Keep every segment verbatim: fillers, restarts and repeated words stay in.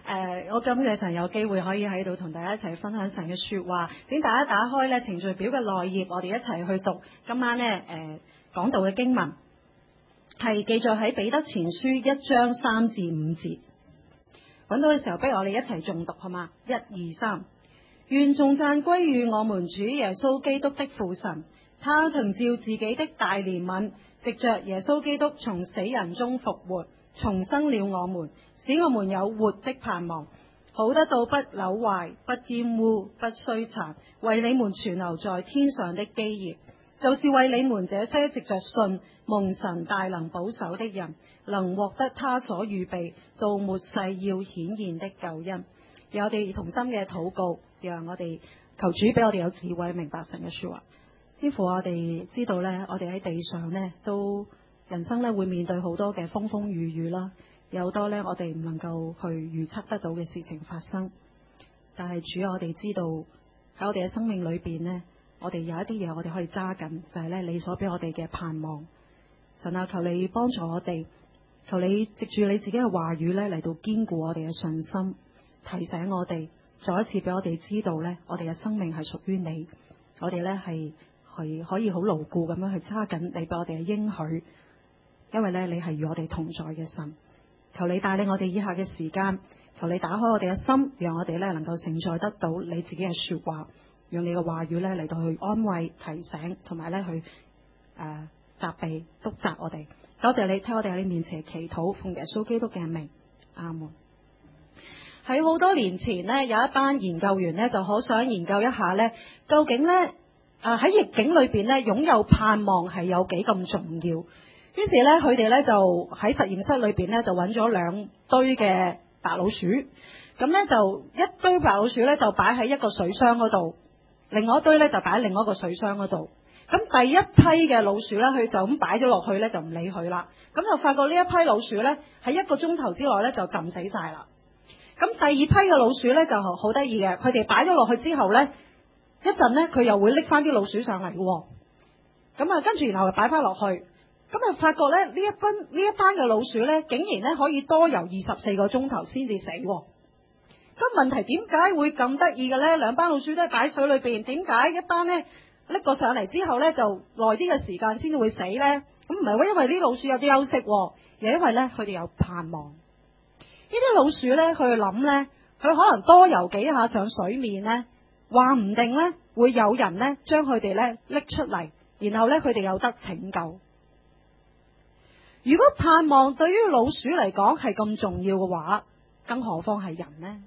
呃，我感謝神有機會可以喺度同大家一齊分享神嘅說話。請大家打開咧程序表嘅內頁，我哋一齊去讀今晚咧誒講道嘅經文，係記載喺彼得前書一章三至五節。揾到嘅時候，不如我哋一齊誦讀好嗎？一二三，願頌讚歸於我們主耶穌基督的父神，他曾照自己的大憐憫，藉着耶穌基督從死人中復活，重生了我們，使我們有活的盼望，好得到不朽壞、不玷污、不衰殘，為你們存留在天上的基業，就是為你們這些藉着信蒙神大能保守的人，能獲得他所預備到末世要顯現的救恩。讓我哋同心嘅禱告，讓我哋求主俾我哋有智慧明白神嘅說話。天父，我哋知道呢，我哋喺地上呢，都人生呢會面對好多嘅風風雨雨啦，有好多呢我哋唔能夠去預測得到嘅事情發生。但係主，我哋知道喺我哋嘅生命裏邊呢，我哋有一啲嘢我哋可以揸緊，就係呢你所俾我哋嘅盼望。神啊，求你幫助我哋，求你藉住你自己嘅話語呢嚟到堅固我哋嘅信心，提醒我哋，再一次俾我哋知道呢我哋嘅生命係屬於你，我哋呢係係可以好牢固咁樣去揸緊你俾我哋嘅應許，因為呢你係與我哋同在嘅神。求你帶領我哋以下嘅時間，求你打開我哋嘅心，讓我哋呢能夠承載得到你自己嘅說話，用你嘅話語呢嚟到去安慰、提醒，同埋呢去誒。呃責備督責我哋。多謝你聽我哋喺你面前祈禱，奉耶穌基督嘅名，阿門。喺好多年前呢，有一班研究員呢就好想研究一下呢，究竟呢啊喺逆境裏邊呢擁有盼望係有幾咁重要。於是呢，佢哋呢就喺實驗室裏邊呢就揾咗兩堆嘅白老鼠，咁呢就一堆白老鼠呢就擺喺一個水箱嗰度，另外一堆呢就擺喺另外一個水箱嗰度。咁第一批嘅老鼠呢，佢就咁擺咗落去呢，就唔理佢啦。咁就發覺呢一批老鼠呢，喺一個鐘頭之內呢，就浸死晒啦。咁第二批嘅老鼠呢，就好得意嘅，佢哋擺咗落去之後呢，一陣呢，佢又會拎翻啲老鼠上嚟嘅。咁啊，跟住然後就擺翻落去，咁啊發覺咧呢一班呢一班嘅老鼠呢，竟然呢可以多游二十四個鐘頭先至死。咁問題點解會咁得意嘅呢？兩班老鼠都係擺水裏邊，點解一班呢？拎過上嚟之後呢，就耐啲嘅時間先至會死呢？咁唔係喎，因為啲老鼠有啲休息，而係因為呢，佢哋有盼望。呢啲老鼠呢，佢諗呢，佢可能多游幾下上水面呢，話唔定呢會有人呢將佢哋呢拎出嚟，然後呢，佢哋有得拯救。如果盼望對於老鼠嚟講係咁重要嘅話，更何況係人呢？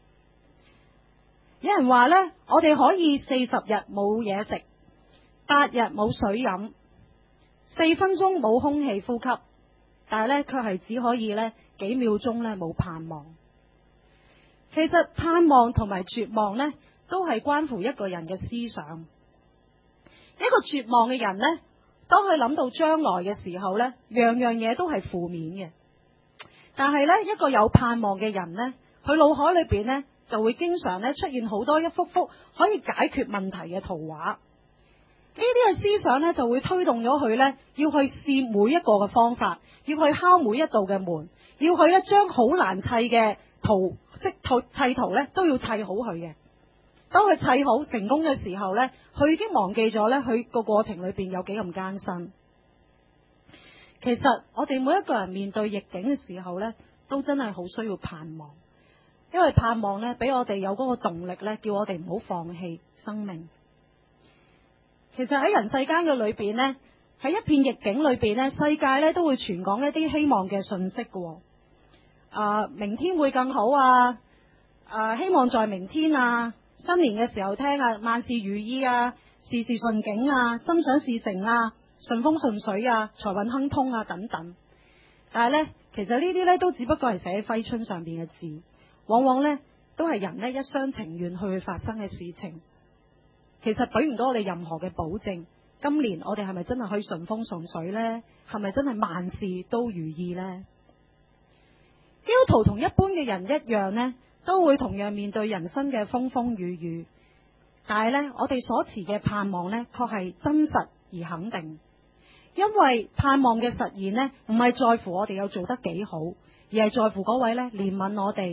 有人話呢，我哋可以四十日冇嘢食，八日冇水飲，四分鐘冇空氣呼吸，但係咧，卻係只可以咧幾秒鐘咧冇盼望。其實盼望同埋絕望咧，都係關乎一個人嘅思想。一個絕望嘅人咧，當佢諗到將來嘅時候咧，樣樣嘢都係負面嘅。但係咧，一個有盼望嘅人咧，佢腦海裏邊咧就會經常咧出現好多一幅幅可以解決問題嘅圖畫。呢啲嘅思想咧就會推動咗佢咧，要去試每一個嘅方法，要去敲每一道嘅門，要去一張好難砌嘅圖，即砌圖咧都要砌好佢嘅。當佢砌好成功嘅時候咧，佢已經忘記咗咧佢個過程裏邊有幾咁艱辛。其實我哋每一個人面對逆境嘅時候咧，都真係好需要盼望，因為盼望咧俾我哋有嗰個動力咧，叫我哋唔好放棄生命。其實喺人世間嘅裏邊呢，喺一片逆境裏邊呢，世界咧都會傳講一啲希望嘅信息嘅。啊，明天會更好啊！啊，希望在明天啊！新年嘅時候聽啊，萬事如意啊，事事順境啊，心想事成啊，順風順水啊，財運亨通啊等等。但係呢，其實呢啲呢都只不過係寫喺揮春上邊嘅字，往往呢都係人呢一廂情願去發生嘅事情。其實俾唔到我哋任何嘅保證。今年我哋係咪真係可以順風順水呢？係咪真係萬事都如意呢？基督徒同一般嘅人一樣呢，都會同樣面對人生嘅風風雨雨。但係呢，我哋所持嘅盼望呢，確係真實而肯定。因為盼望嘅實現呢，唔係在乎我哋有做得幾好，而係在乎嗰位呢憐憫我哋、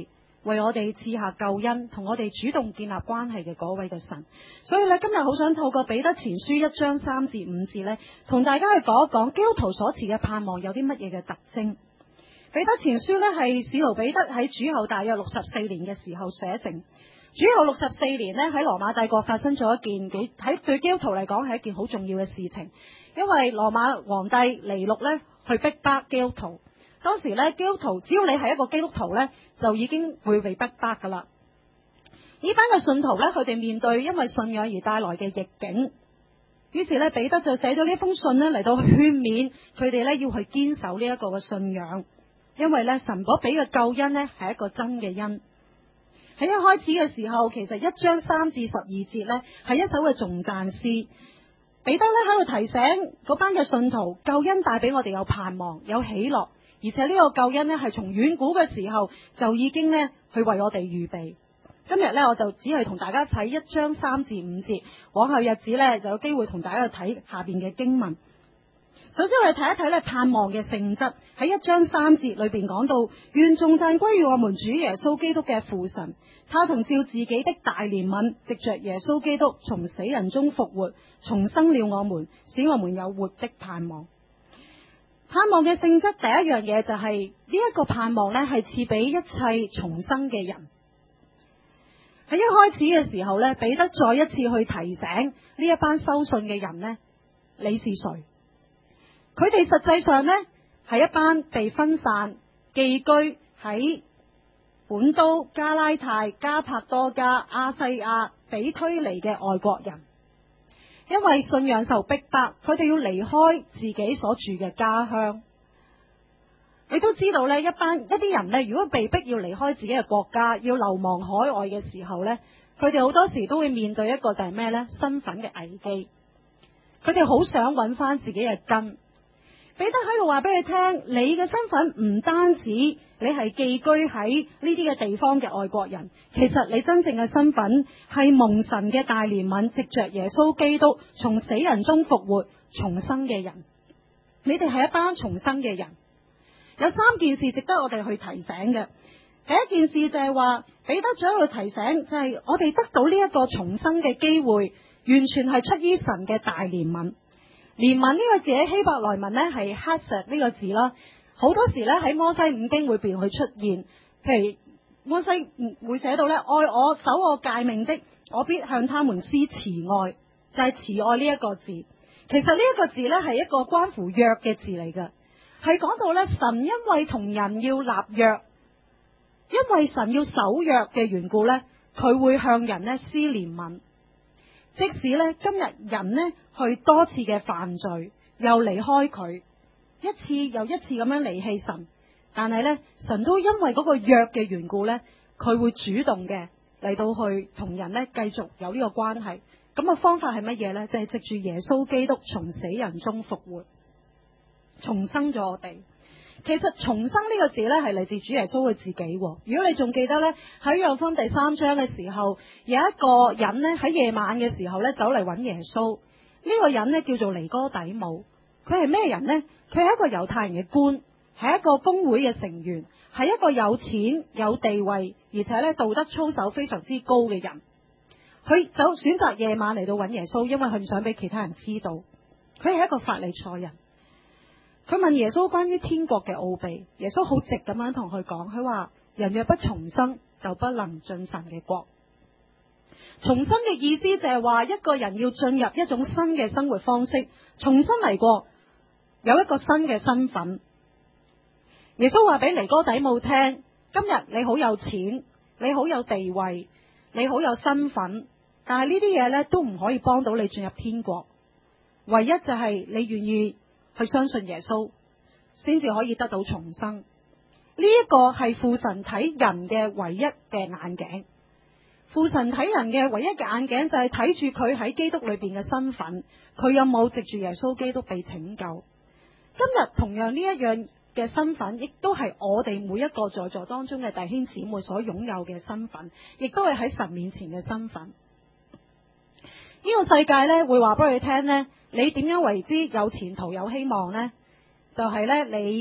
為我哋賜下救恩，同我哋主動建立關係嘅嗰位嘅神。所以咧，今日好想透過彼得前書一章三至五節咧，同大家去講一講基督徒所持嘅盼望有啲乜嘢嘅特徵。彼得前書咧係使徒彼得喺主後大約六十四年嘅時候寫成。主後六十四年咧，喺羅馬帝國發生咗一件幾喺對基督徒嚟講係一件好重要嘅事情，因為羅馬皇帝尼祿咧去逼迫基督徒。當時咧，基督徒只要你係一個基督徒咧，就已經會被逼迫噶啦。呢班嘅信徒咧，佢哋面對因為信仰而帶來嘅逆境，於是咧彼得就寫咗呢封信咧嚟到勸勉佢哋咧要去堅守呢一個嘅信仰，因為咧神所俾嘅救恩咧係一個真嘅恩。喺一開始嘅時候，其實一章三至十二節咧係一首嘅頌讚詩。彼得咧喺度提醒嗰班嘅信徒，救恩帶俾我哋有盼望、有喜樂，而且呢個救恩咧係從遠古嘅時候就已經咧去為我哋預備。今日咧我就只係同大家睇一章三至五節，往後日子咧就有機會同大家去睇下邊嘅經文。首先我哋睇一睇咧盼望嘅性質。喺一章三節裏邊講到，願頌讚歸於我們主耶穌基督嘅父神，他同照自己的大憐憫，藉着耶穌基督從死人中復活，重生了我們，使我們有活的盼望。盼望嘅性質，第一樣嘢就係呢一個盼望咧係賜俾一切重生嘅人。喺一開始嘅時候咧，彼得再一次去提醒呢一班收信嘅人呢，你是誰？佢哋實際上呢係一班被分散寄居喺本都、加拉太、加帕多家、亞西亞、比推尼嘅外國人，因為信仰受逼迫，佢哋要離開自己所住嘅家鄉。你都知道呢一班一啲人呢，如果被逼要離開自己嘅國家，要流亡海外嘅時候呢，佢哋好多時都會面對一個就係咩呢？身份嘅危機。佢哋好想揾翻自己嘅根。彼得喺度話俾你聽，你嘅身份唔單止你係寄居喺呢啲嘅地方嘅外國人，其實你真正嘅身份係蒙神嘅大憐憫，藉着耶穌基督從死人中復活重生嘅人。你哋係一班重生嘅人。有三件事值得我哋去提醒嘅。第一件事就係話，彼得喺度提醒，就係我哋得到呢一個重生嘅機會，完全係出於神嘅大憐憫。憐憫呢個字喺希伯來文呢係哈石呢個字啦，好多時咧喺摩西五經會邊去出現。譬如摩西會寫到咧，愛我守我誡命的，我必向他們施慈愛，就係慈愛呢一個字。其實呢一個字咧係一個關乎約嘅字嚟嘅，係講到咧神因為同人要立約，因為神要守約嘅緣故咧，佢會向人咧施憐憫。即使咧今日人呢去多次嘅犯罪，又離開佢，一次又一次咁樣離棄神，但係咧神都因為嗰個約嘅緣故咧，佢會主動嘅嚟到去同人咧繼續有呢個關係。咁嘅方法係乜嘢咧？就係藉住耶穌基督從死人中復活，重生咗我哋。其實重生呢個字咧係嚟自主耶穌佢自己。如果你仲記得咧，喺約翰福音第三章嘅時候，有一個人咧喺夜晚嘅時候咧走嚟揾耶穌。呢個人咧叫做尼哥底母。佢係咩人呢？佢係一個猶太人嘅官，係一個公會嘅成員，係一個有錢有地位，而且咧道德操守非常之高嘅人。佢就選擇夜晚嚟到揾耶穌，因為佢唔想俾其他人知道。佢係一個法利賽人。佢問耶穌關於天國嘅奧秘，耶穌好直咁樣同佢講，佢話人若不重生，就不能進神嘅國。重生嘅意思就係話一個人要進入一種新嘅生活方式，重新嚟過，有一個新嘅身份。耶穌話俾尼哥底母聽，今日你好有錢，你好有地位，你好有身份，但係呢啲嘢咧都唔可以幫到你進入天國。唯一就係你願意去相信耶穌，先至可以得到重生。呢一個係父神睇人嘅唯一嘅眼鏡。父神睇人嘅唯一嘅眼鏡就係睇住佢喺基督裏邊嘅身份，佢有冇藉住耶穌基督被拯救。今日同樣呢一樣嘅身份，亦都係我哋每一個在座當中嘅弟兄姊妹所擁有嘅身份，亦都係喺神面前嘅身份。呢個世界呢，會話俾你聽呢，你點樣為之有前途有希望呢？就係呢，你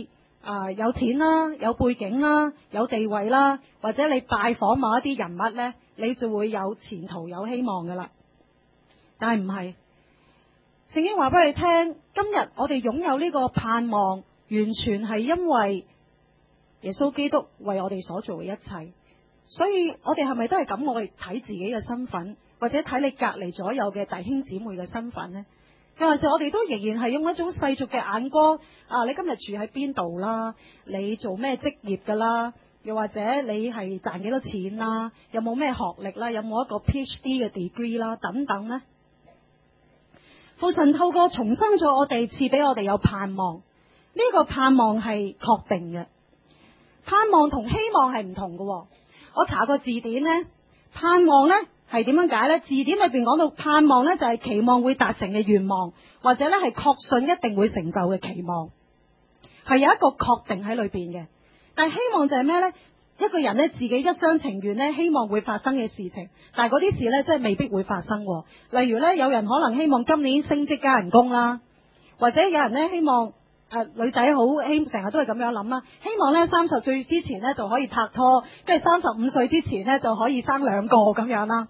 啊、呃、有錢啦，有背景啦，有地位啦，或者你拜訪某一啲人物呢，你就會有前途有希望噶啦。但係唔係，聖經話俾你聽，今日我哋擁有呢個盼望，完全係因為耶穌基督為我哋所做嘅一切。所以我哋係咪都係咁？我哋睇自己嘅身份，或者睇你隔籬左右嘅弟兄姊妹嘅身份呢？有陣時我哋都仍然係用一種世俗嘅眼光啊！你今日住喺邊度啦？你做咩職業噶啦？又或者你係賺幾多錢啦？有冇咩學歷啦？有冇一個 P H D 嘅 degree 啦？等等呢？父神透過重生咗我哋，賜俾我哋有盼望。呢個盼望係確定嘅，盼望同希望係唔同嘅。我查個字典呢，盼望呢係點樣解呢？字典裏邊講到盼望呢，就係期望會達成嘅願望，或者呢係確信一定會成就嘅期望，係有一個確定喺裏邊嘅。但係希望就係咩呢？一個人呢，自己一廂情願呢，希望會發生嘅事情，但係嗰啲事呢，真係未必會發生。例如呢，有人可能希望今年升職加人工啦，或者有人呢希望。誒、呃，女仔好希成日都係咁樣諗啦，希望咧三十歲之前咧就可以拍拖，跟住三十五歲之前咧就可以生兩個咁樣啦。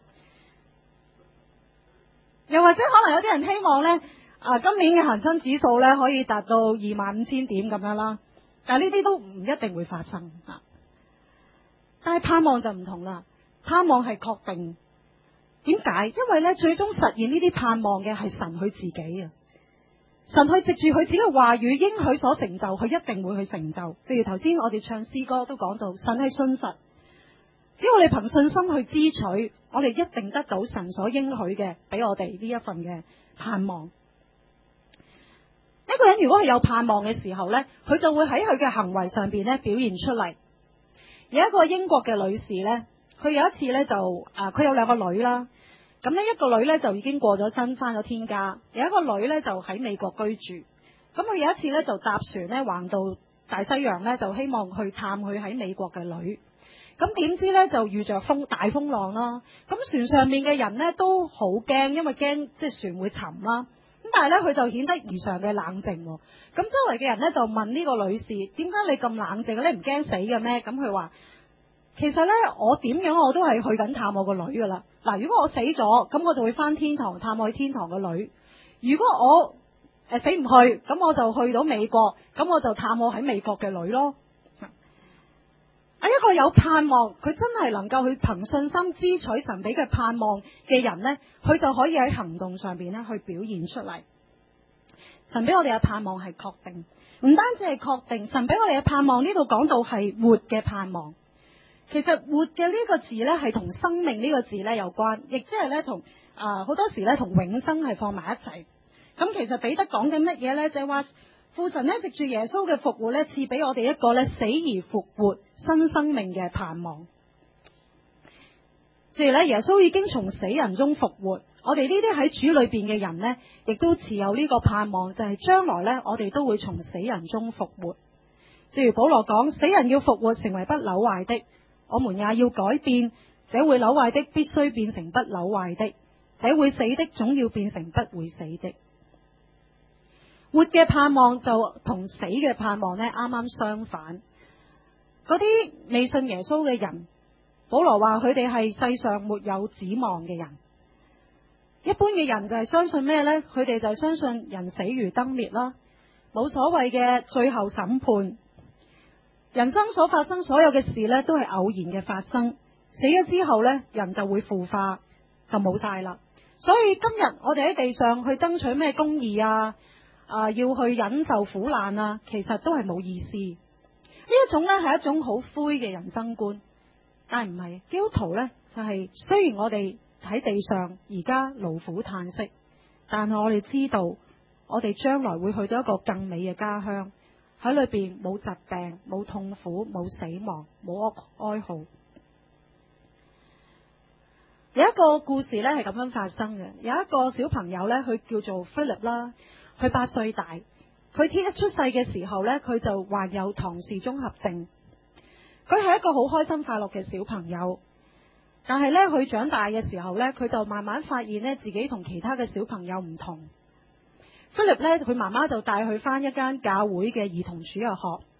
又或者可能有啲人希望咧，啊、呃、今年嘅恒生指數咧可以達到二萬五千點咁樣啦，但係呢啲都唔一定會發生啊。但係盼望就唔同啦，盼望係確定。點解？因為咧最終實現呢啲盼望嘅係神佢自己啊。神去藉住佢自己嘅話語應許所成就，佢一定會去成就。正如頭先我哋唱詩歌都講到，神係信實，只要你憑信心去支取，我哋一定得到神所應許嘅俾我哋呢一份嘅盼望。一個人如果係有盼望嘅時候呢，佢就會喺佢嘅行為上邊咧表現出嚟。有一個英國嘅女士呢，佢有一次呢，就啊，佢有兩個女啦。咁呢一個女呢，就已經過咗身返咗天家，有一個女呢，就喺美國居住。咁佢有一次呢，就搭船呢，橫渡大西洋呢，就希望去探佢喺美國嘅女。咁點知呢，就遇着風大風浪啦。咁船上面嘅人呢，都好驚，因為驚即係船會沉啦。咁但係呢，佢就顯得異常嘅冷靜。咁周圍嘅人呢，就問呢個女士：點解你咁冷靜？你唔驚死嘅咩？咁佢話：其實呢，我點樣我都係去緊探我個女噶啦。嗱，如果我死咗，咁我就會返天堂探我去天堂個女。如果我誒、呃、死唔去，咁我就去到美國，咁我就探我喺美國嘅女咯。啊，一個有盼望，佢真係能夠去憑信心支取神俾嘅盼望嘅人呢，佢就可以喺行動上邊咧去表現出嚟。神俾我哋嘅盼望係確定，唔單止係確定，神俾我哋嘅盼望呢度講到係活嘅盼望。其實活嘅呢個字呢，係同生命呢個字呢有關，亦即係呢，同啊好多時呢，同永生係放埋一齊。咁其實彼得講緊乜嘢呢？就係話父神呢，藉住耶穌嘅復活呢，賜俾我哋一個呢死而復活新生命嘅盼望。即係呢，耶穌已經從死人中復活，我哋呢啲喺主裏邊嘅人呢，亦都持有呢個盼望，就係將來呢，我哋都會從死人中復活。正如保羅講，死人要復活成為不朽壞的，我們也要改變，這會朽壞的必須變成不朽壞的，這會死的總要變成不會死的。活嘅盼望就同死嘅盼望呢啱啱相反。嗰啲未信耶穌嘅人，保羅話佢哋係世上沒有指望嘅人。一般嘅人就係相信咩呢？佢哋就係相信人死如燈滅啦，冇所謂嘅最後審判。人生所發生所有嘅事呢，都係偶然嘅發生。死咗之後呢，人就會腐化，就冇晒啦。所以今日我哋喺地上去爭取咩公義啊，啊要去忍受苦難啊，其實都係冇意思。呢一種呢係一種好灰嘅人生觀，但係唔係基督徒呢，就係、是、雖然我哋喺地上而家勞苦嘆息，但係我哋知道我哋將來會去到一個更美嘅家鄉。喺裏邊冇疾病、冇痛苦、冇死亡、冇哀號。有一個故事呢係咁樣發生嘅。有一個小朋友呢，佢叫做 Philip 啦，佢八歲大。佢一出世嘅時候呢，佢就患有唐氏綜合症。佢係一個好開心快樂嘅小朋友，但係呢，佢長大嘅時候呢，佢就慢慢發現呢，自己同其他嘅小朋友唔同。Philip 咧，佢媽媽就帶佢返一間教會嘅兒童主日學。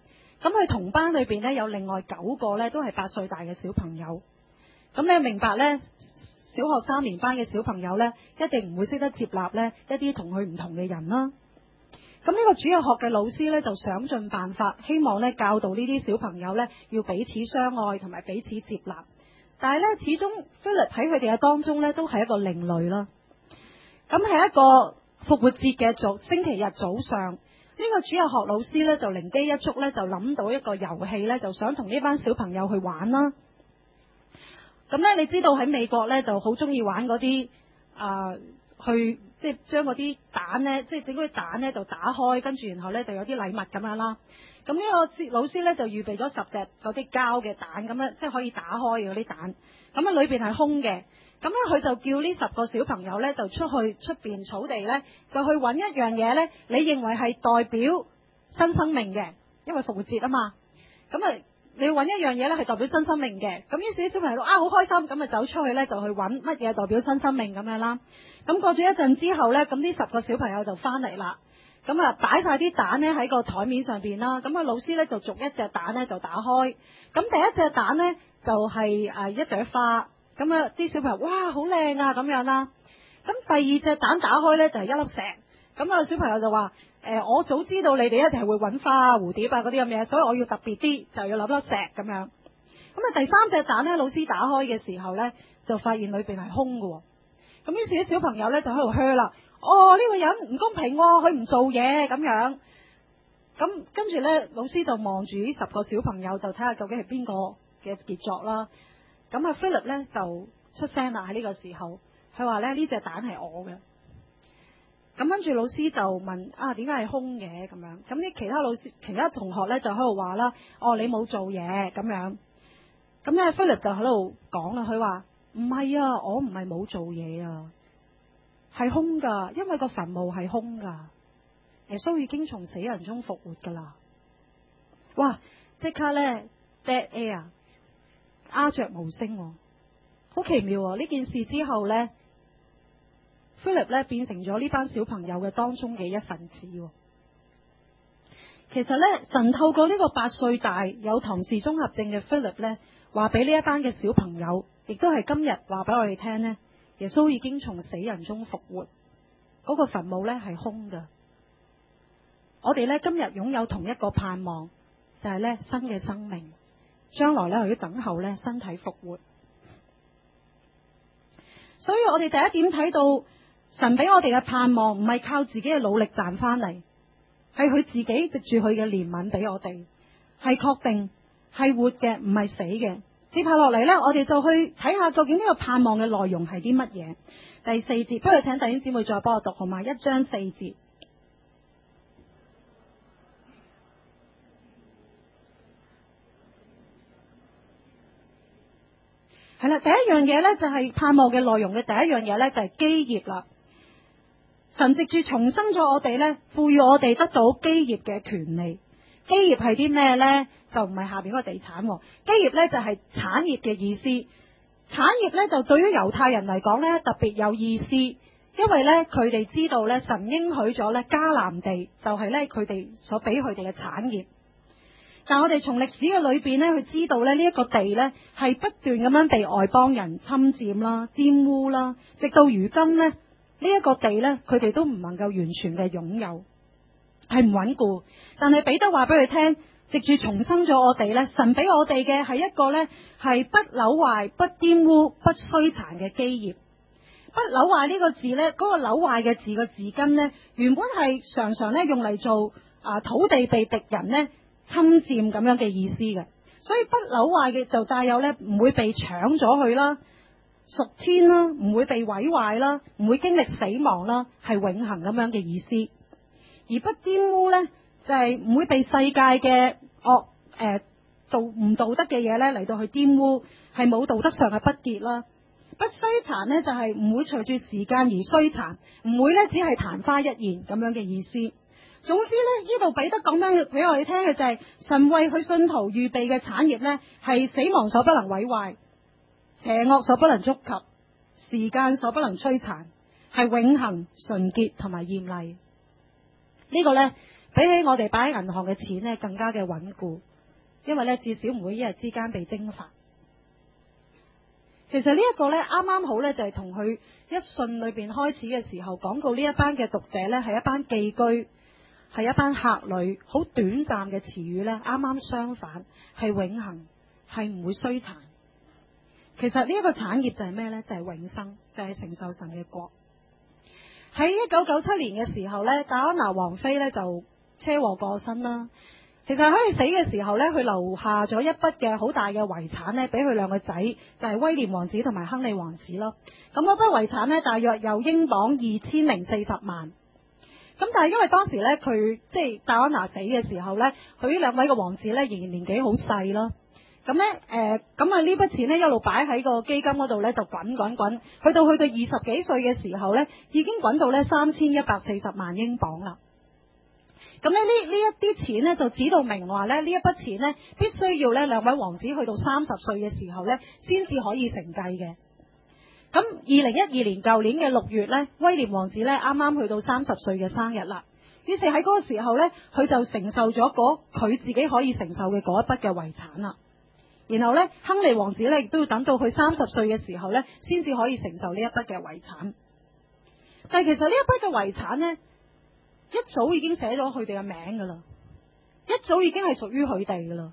咁佢同班裏邊呢，有另外九個呢，都係八歲大嘅小朋友。咁你明白呢，小學三年班嘅小朋友呢，一定唔會識得接納呢一啲同佢唔同嘅人啦。咁呢個主日學嘅老師呢，就想盡辦法，希望呢教導呢啲小朋友呢，要彼此相愛同埋彼此接納。但係呢，始終 Philip 喺佢哋嘅當中呢，都係一個另類啦。咁係一個復活節嘅早星期日早上，呢個主日學老師呢，就靈機一觸呢，就諗到一個遊戲呢，就想同呢班小朋友去玩啦。咁呢，你知道喺美國呢，就好中意玩嗰啲啊去。即係將嗰啲蛋呢，即係整嗰啲蛋呢就打開，跟住然後呢就有啲禮物咁樣啦。咁呢個老師呢，就預備咗十隻嗰啲膠嘅蛋，咁樣即係可以打開嗰啲蛋。咁啊裏邊係空嘅。咁咧佢就叫呢十個小朋友呢，就出去出邊草地呢，就去揾一樣嘢呢，你認為係代表新生命嘅，因為復活節啊嘛。咁啊你揾一樣嘢呢係代表新生命嘅。咁於是啲小朋友啊好開心，咁啊走出去呢，就去揾乜嘢代表新生命咁樣啦。咁過咗一陣之後呢，咁呢十個小朋友就翻嚟啦。咁啊擺晒啲蛋呢喺個台面上邊啦。咁啊老師呢就逐一隻蛋呢就打開。咁第一隻蛋呢就係誒一朵花。咁啊啲小朋友哇好靚啊咁樣啦。咁第二隻蛋打開呢就係一粒石。咁啊小朋友就話誒我早知道你哋一定係會揾花啊蝴蝶啊嗰啲咁嘢，所以我要特別啲就要諗粒石咁樣。咁啊第三隻蛋呢，老師打開嘅時候呢，就發現裏邊係空嘅。咁於是啲小朋友咧就喺度噓啦，哦呢、這個人唔公平、哦，佢唔做嘢咁樣。咁跟住咧，老師就望住呢十個小朋友，就睇下究竟係邊個嘅傑作啦。咁啊 Philip 咧就出聲啦喺呢個時候，佢話咧呢隻蛋係我嘅。咁跟住老師就問啊點解係空嘅咁樣？咁啲其他老師、其他同學咧就喺度話啦，哦你冇做嘢咁樣。咁咧 Philip 就喺度講啦，佢話。唔係啊，我唔係冇做嘢啊，係空噶，因為個墳墓係空噶，耶穌已經從死人中復活噶啦。哇！即刻咧 dead air， 鴉雀無聲、啊，好奇妙啊！呢件事之後咧 ，Philip 咧變成咗呢班小朋友嘅當中嘅一份子、啊。其實咧，神透過呢個八歲大有唐氏綜合症嘅 Philip 咧，話俾呢一班嘅小朋友。亦都係今日話俾我哋聽呢，耶穌已經從死人中復活，嗰個墳墓呢係空嘅。我哋呢今日擁有同一個盼望，就係呢新嘅生命，將來呢我要等候呢身體復活。所以我哋第一點睇到神俾我哋嘅盼望，唔係靠自己嘅努力賺翻嚟，係佢自己藉住佢嘅憐憫俾我哋，係確定係活嘅，唔係死嘅。接下落嚟呢，我哋就去睇下究竟呢個盼望嘅內容係啲乜嘢。第四節，不如請弟兄姊妹再幫我讀好嘛？一章四節，係啦。第一樣嘢呢，就係盼望嘅內容嘅第一樣嘢呢，就係基業啦。神藉住重生咗我哋呢，賦予我哋得到基業嘅權利。基業係啲咩呢？就唔係下邊嗰個地產，基業呢就係產業嘅意思。產業呢就對於猶太人嚟講呢特別有意思，因為呢佢哋知道呢神應許咗呢迦南地就係呢佢哋所俾佢哋嘅產業。但我哋從歷史嘅裏邊呢去知道呢呢一個地呢係不斷咁樣被外邦人侵佔啦、玷污啦，直到如今呢呢一個地呢佢哋都唔能夠完全嘅擁有，係唔穩固。但係彼得話俾佢聽，藉住重生咗我哋呢，神俾我哋嘅係一個呢係不朽壞、不玷污、不衰殘嘅基業。不朽壞呢個字呢，嗰、那個朽壞嘅字嘅字根呢，原本係常常呢用嚟做啊土地被敵人呢侵佔咁樣嘅意思嘅。所以不朽壞嘅就帶有呢唔會被搶咗去啦、屬天啦，唔會被毀壞啦，唔會經歷死亡啦，係永恆咁樣嘅意思。而不玷污呢，就係、是、唔會被世界嘅惡誒道唔道德嘅嘢呢嚟到去玷污，係冇道德上嘅不潔啦。不衰殘呢，就係、是、唔會隨住時間而衰殘，唔會呢只係曇花一現咁樣嘅意思。總之呢，呢度彼得講緊俾我哋聽嘅就係、是、神為佢信徒預備嘅產業呢，係死亡所不能毀壞，邪惡所不能觸及，時間所不能摧殘，係永恆純潔同埋艷麗。呢個呢，比起我哋擺喺銀行嘅錢呢，更加嘅穩固。 因為咧至少唔會一日之間被蒸發。其實呢一個咧啱啱好咧就係同佢一信裏邊開始嘅時候講到呢一班嘅讀者咧係一班寄居，係一班客旅，好短暫嘅詞語咧啱啱相反，係永恆，係唔會衰殘。其實呢一個產業就係咩呢？就係永生，就係承受神嘅國。喺一九九七年嘅時候呢，戴安娜王妃呢就車禍過身啦。其實喺佢死嘅時候呢，佢留下咗一筆嘅好大嘅遺產呢，俾佢兩個仔，就係威廉王子同埋亨利王子咯。咁嗰筆遺產呢，大約有英鎊二千零四十萬。咁但係因為當時呢，佢即係戴安娜死嘅時候呢，佢呢兩位嘅王子呢，仍然年紀好細咯。咁咧，誒，咁啊呢筆錢咧一路擺喺個基金嗰度咧，就滾滾滾，去到去到二十幾歲嘅時候咧，已經滾到咧三千一百四十萬英鎊啦。咁咧呢呢一啲錢咧就指到明話咧，呢一筆錢咧必須要咧兩位王子去到三十歲嘅時候咧，先至可以承繼嘅。咁二零一二年舊年嘅六月咧，威廉王子咧啱啱去到三十歲嘅生日啦。於是喺嗰個時候咧，佢就承受咗嗰佢自己可以承受嘅嗰一筆嘅遺產啦。然後咧，亨利王子咧亦都要等到佢三十歲嘅時候咧，先至可以承受呢一筆嘅遺產。但係其實呢一筆嘅遺產咧，一早已經寫咗佢哋嘅名噶啦，一早已經係屬於佢哋噶啦。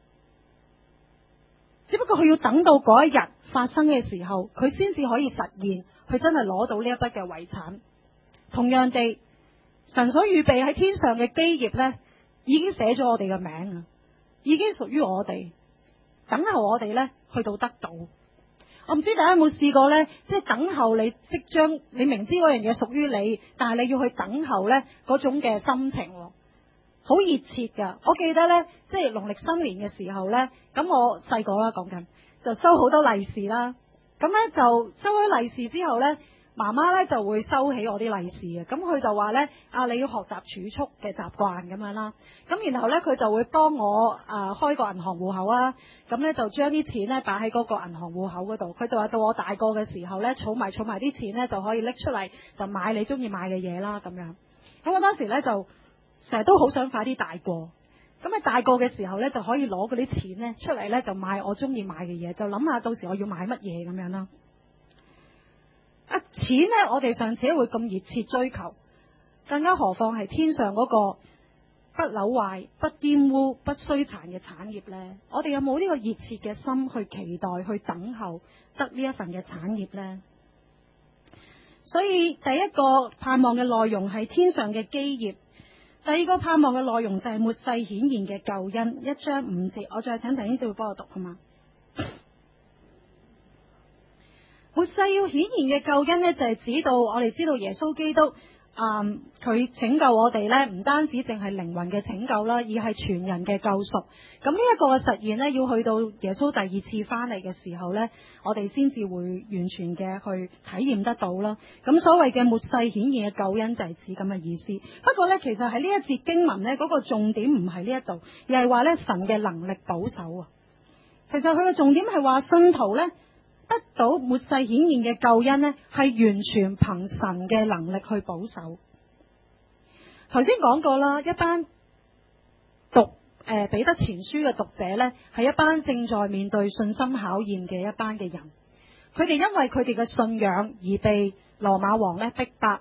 只不過佢要等到嗰一日發生嘅時候，佢先至可以實現，佢真係攞到呢一筆嘅遺產。同樣地，神所預備喺天上嘅基業咧，已經寫咗我哋嘅名啊，已經屬於我哋。等候我哋咧去到得到。我唔知大家有冇試過咧，即係等候你即將你明知嗰樣嘢屬於你，但係你要去等候咧嗰種嘅心情，好熱切噶。我記得咧，即係農曆新年嘅時候咧，咁我細個啦講緊，就收好多利是啦。咁咧就收咗利是之後咧，媽媽咧就會收起我啲利是嘅。咁佢就話咧，啊你要學習儲蓄嘅習慣咁樣啦。咁然後咧佢就會幫我啊開個銀行戶口啊。咁咧就將啲錢咧擺喺嗰個銀行戶口嗰度。佢就話到我大個嘅時候咧，儲埋儲埋啲錢咧就可以拎出嚟就買你中意買嘅嘢啦咁樣。咁我當時咧就成日都好想快啲大個。咁喺大個嘅時候咧就可以攞嗰啲錢咧出嚟咧就買我中意買嘅嘢，就諗下到時我要買乜嘢咁樣啦。啊，錢咧，我哋尚且會咁熱切追求，更加何況係天上嗰個不朽壞、不玷污、不衰殘嘅產業呢？我哋有冇呢個熱切嘅心去期待、去等候得呢一份嘅產業呢？所以第一個盼望嘅內容係天上嘅基業，第二個盼望嘅內容就係末世顯現嘅救恩。一章五節，我再請弟兄姊妹幫我讀好嗎？末世要顯現嘅救恩呢，就係指到我哋知道耶穌基督，嗯，佢拯救我哋呢，唔單止淨係靈魂嘅拯救啦，而係全人嘅救贖。咁呢一個嘅實現呢，要去到耶穌第二次翻嚟嘅時候呢，我哋先至會完全嘅去體驗得到啦。咁所謂嘅末世顯現嘅救恩就係指咁嘅意思。不過呢，其實喺呢一節經文呢，嗰個重點唔係呢一度，而係話呢神嘅能力保守啊。其實佢嘅重點係話信徒呢，得到末世顯現嘅救恩呢，係完全憑神嘅能力去保守。頭先講過啦，一班讀誒彼得前書嘅讀者呢，係一班正在面對信心考驗嘅一班嘅人。佢哋因為佢哋嘅信仰而被羅馬王呢逼迫，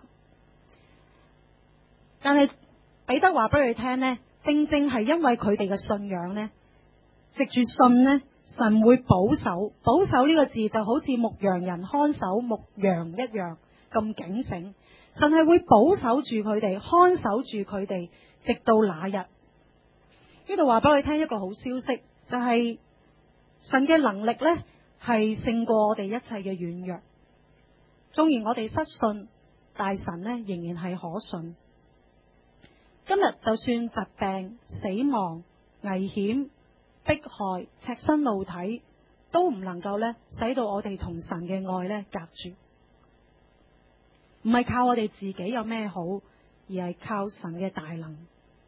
但係彼得話俾佢聽呢，正正係因為佢哋嘅信仰呢，藉住信呢，神會保守。保守呢個字就好似牧羊人看守牧羊一樣咁警醒。神係會保守住佢哋，看守住佢哋，直到那日。呢度話俾我哋聽一個好消息，就係神嘅能力呢係勝過我哋一切嘅軟弱。縱然我哋失信，但神呢仍然係可信。今日就算疾病、死亡、危險、迫害、赤身露體，都唔能夠咧使到我哋同神嘅愛咧隔絕。唔係靠我哋自己有咩好，而係靠神嘅大能。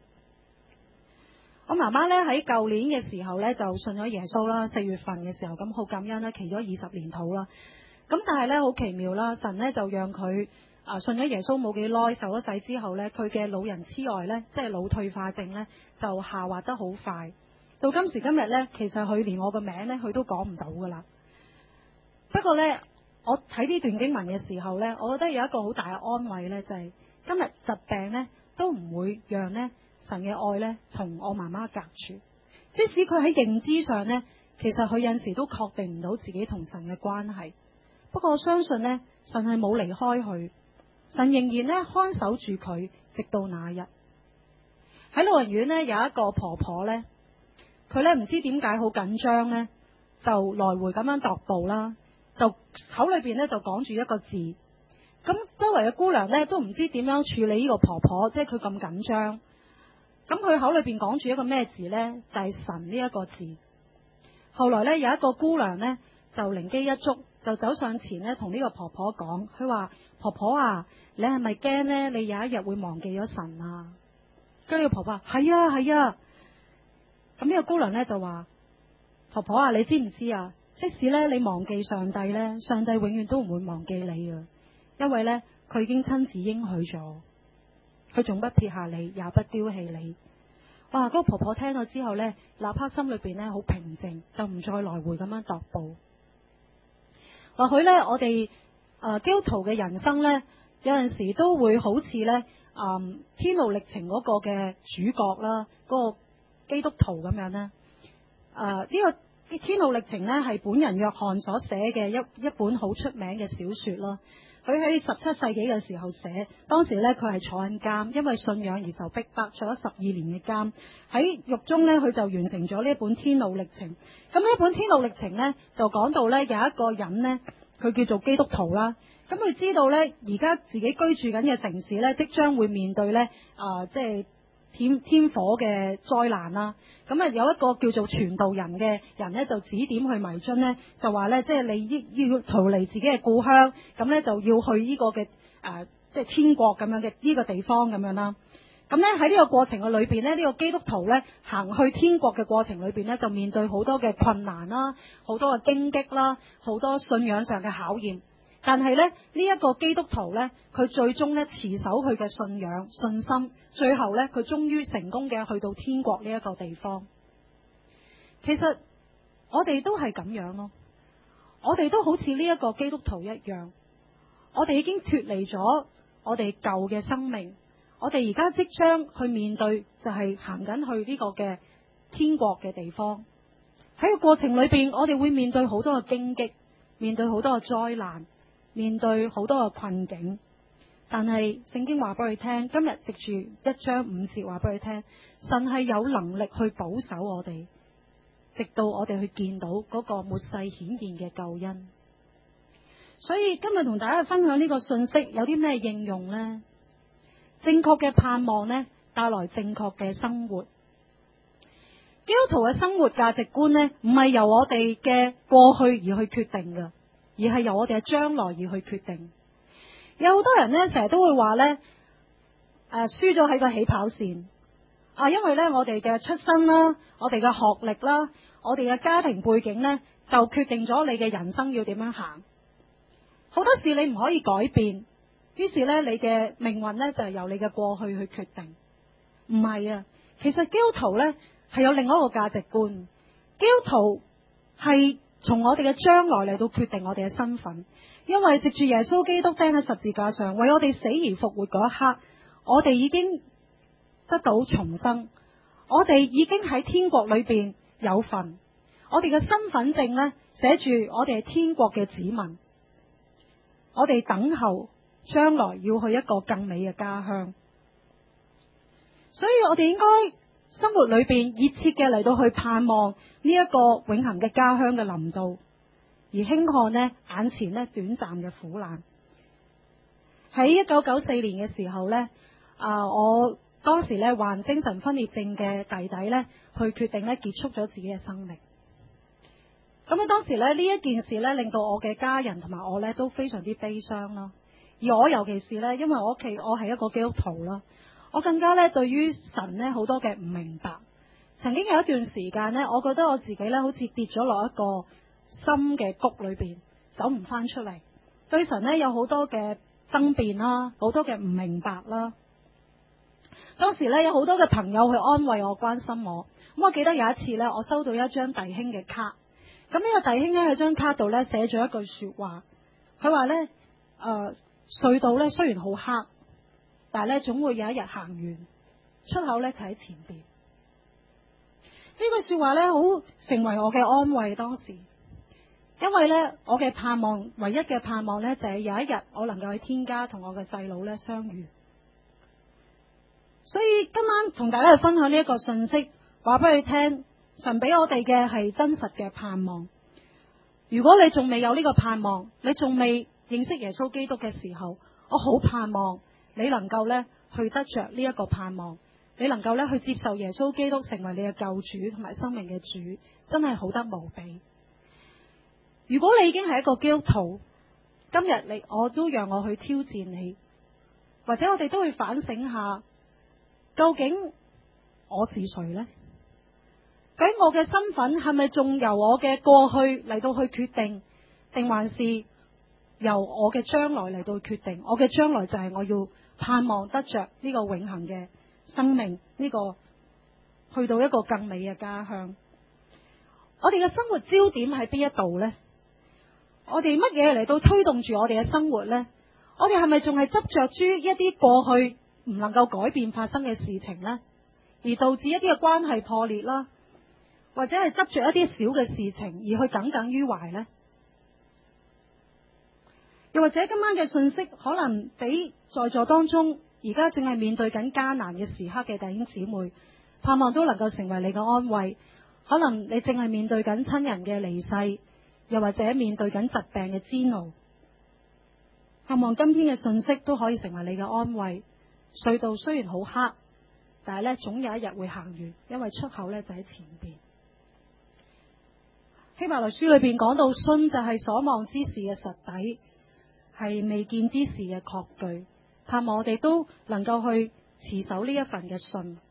我媽媽咧喺舊年嘅時候咧就信咗耶穌啦，四月份嘅時候，咁好感恩啦，祈咗二十年禱啦。咁但係咧好奇妙啦，神咧就讓佢啊信咗耶穌冇幾耐，受咗洗之後咧，佢嘅老人痴呆咧，即係腦退化症咧，就下滑得好快。 到今時今日呢，其實佢連我個名呢，佢都講唔到噶啦。不過呢，我睇呢段經文嘅時候呢，我覺得有一個好大嘅安慰呢，就係今日疾病呢都唔會讓呢神嘅愛呢同我媽媽隔住。即使佢喺認知上呢，其實佢有陣時都確定唔到自己同神嘅關係。不過我相信呢，神係冇離開佢，神仍然呢看守住佢，直到那日。喺老人院呢，有一個婆婆呢，佢呢唔知點解好緊張呢，就來回咁樣踱步啦，就口裏邊呢就講住一個字。咁周圍嘅姑娘呢都唔知點樣處理呢個婆婆，即係佢咁緊張。咁佢口裏邊講住一個咩字呢？就係神呢一個字。後來呢，有一個姑娘呢，就靈機一觸，就走上前呢，同呢個婆婆講，佢話：婆婆啊，你係咪驚呢？你有一日會忘記咗神啊？跟住個婆婆話：係啊係啊。咁呢個姑娘呢，就話：婆婆啊，你知唔知啊？即使呢，你忘記上帝呢，上帝永遠都唔會忘記你啊！因為呢，佢已經親自應許咗，佢總不撇下你，也不丟棄你。哇！嗰個婆婆聽咗之後呢，立刻心裏邊呢好平靜，就唔再來回咁樣踱步。或許呢，我哋誒、呃、基督徒嘅人生呢，有陣時都會好似呢誒天路歷程嗰個嘅主角啦，嗰、嗰個基督徒咁樣呢。誒、呃、呢、呢個天路歷程呢，係本人約翰所寫嘅一一本好出名嘅小說啦。佢喺十七世紀嘅時候寫，當時呢，佢係坐緊監，因為信仰而受逼迫，坐咗十二年嘅監。喺獄中呢，佢就完成咗呢一本天路歷程。咁呢一本天路歷程呢，就講到呢，有一個人呢，佢叫做基督徒啦。咁佢知道呢，而家自己居住緊嘅城市呢，即將會面對呢，啊、呃，即係天天火嘅災難啦。咁啊，有一個叫做傳道人嘅人呢，就指點去迷津呢，就話呢，即係你要逃離自己嘅故鄉，咁呢，就要去呢個嘅誒、呃，即係天國咁樣嘅呢個地方咁樣啦。咁呢，喺呢個過程嘅裏邊呢，呢、呢個基督徒呢，行去天國嘅過程裏邊呢，就面對好多嘅困難啦，好多嘅荊棘啦，好多信仰上嘅考驗。但係咧，呢、這、一個基督徒呢，佢最終呢，持守佢嘅信仰信心，最後呢，佢終於成功嘅去到天國呢一個地方。其實我哋都係咁樣咯，我哋都好似呢一個基督徒一樣，我哋已經脫離咗我哋舊嘅生命，我哋而家即將去面對就係行緊去呢個嘅天國嘅地方。喺個過程裏邊，我哋會面對好多嘅荊棘，面對好多嘅災難，面對好多嘅困境，但係聖經話俾佢聽，今日藉住一章五節話俾佢聽，神係有能力去保守我哋，直到我哋去見到嗰個末世顯現嘅救恩。所以今日同大家分享呢個信息，有啲咩應用呢？正確嘅盼望呢，帶來正確嘅生活。基督徒嘅生活價值觀呢，唔係由我哋嘅過去而去決定嘅，而係由我哋嘅將來而去決定。有好多人呢，成日都會話呢，誒、呃，輸咗喺個起跑線啊，因為呢，我哋嘅出身啦，我哋嘅學歷啦，我哋嘅家庭背景呢，就決定咗你嘅人生要點樣行。好多事你唔可以改變，於是呢，你嘅命運呢，就係由你嘅過去去決定。唔係啊，其實基督徒呢，係有另外一個價值觀。基督徒係從我哋嘅將來嚟到決定我哋嘅身份，因為藉住耶穌基督釘喺十字架上為我哋死而復活嗰一刻，我哋已經得到重生，我哋已經喺天國裏邊有份，我哋嘅身份證呢，寫住我哋係天國嘅子民，我哋等候將來要去一個更美嘅家鄉，所以我哋應該生活裏邊熱切嘅嚟到去盼望呢一個永恆嘅家鄉嘅臨到，而輕看呢眼前呢短暫嘅苦難。喺一九九四年嘅時候呢，啊，我當時呢患精神分裂症嘅弟弟呢，去決定呢結束咗自己嘅生命。咁啊，當時呢呢一件事呢，令到我嘅家人同埋我呢都非常之悲傷啦。而我尤其是呢，因為我屋企我係一個基督徒啦。我更加咧，對於神咧好多嘅唔明白。曾經有一段時間咧，我覺得我自己咧好似跌咗落一個深嘅谷裏邊，走唔翻出嚟。對神咧有好多嘅爭辯啦，好多嘅唔明白啦。 當時咧有好多嘅朋友去安慰我、關心我。咁我記得有一次咧，我收到一張弟兄嘅卡。咁呢個弟兄咧喺張卡度咧寫咗一句說話，佢話咧誒隧道咧雖然好黑，但係咧總會有一日行完，出口咧就喺前邊。呢句說話咧好成為我嘅安慰。當時因為咧我嘅盼望，唯一嘅盼望咧就係有一日我能夠喺天家同我嘅細佬咧相遇。所以今晚同大家去分享呢一個信息，話俾你聽，神俾我哋嘅係真實嘅盼望。如果你仲未有呢個盼望，你仲未認識耶穌基督嘅時候，我好盼望你能夠咧去得着呢一個盼望，你能夠咧去接受耶穌基督成為你嘅救主同埋生命嘅主，真係好得無比。如果你已經係一個基督徒，今日你我都讓我去挑戰你，或者我哋都會反省下，究竟我是誰呢？究竟我嘅身份係咪仲由我嘅過去嚟到去決定，定還是由我嘅將來嚟到決定？我嘅將來就係我要盼望得着呢個永恆嘅生命，呢個去到一個更美嘅家鄉。我哋嘅生活焦點喺邊一度呢？我哋乜嘢嚟到推動住我哋嘅生活呢？我哋係咪仲係執着於一啲過去唔能夠改變發生嘅事情呢？而導致一啲嘅關係破裂啦，或者係執着一啲小嘅事情而去耿耿於懷呢？又或者今晚嘅信息可能俾在座當中而家正係面對緊艱難嘅時刻嘅弟兄姊妹，盼望都能夠成為你嘅安慰。可能你正係面對緊親人嘅離世，又或者面對緊疾病嘅煎熬，盼望今天嘅信息都可以成為你嘅安慰。隧道雖然好黑，但係咧總有一日會行完，因為出口咧就喺前邊。希伯來書裏邊講到，信就係所望之事嘅實底，係未見之事嘅確據。盼望我哋都能夠去持守呢一份嘅信。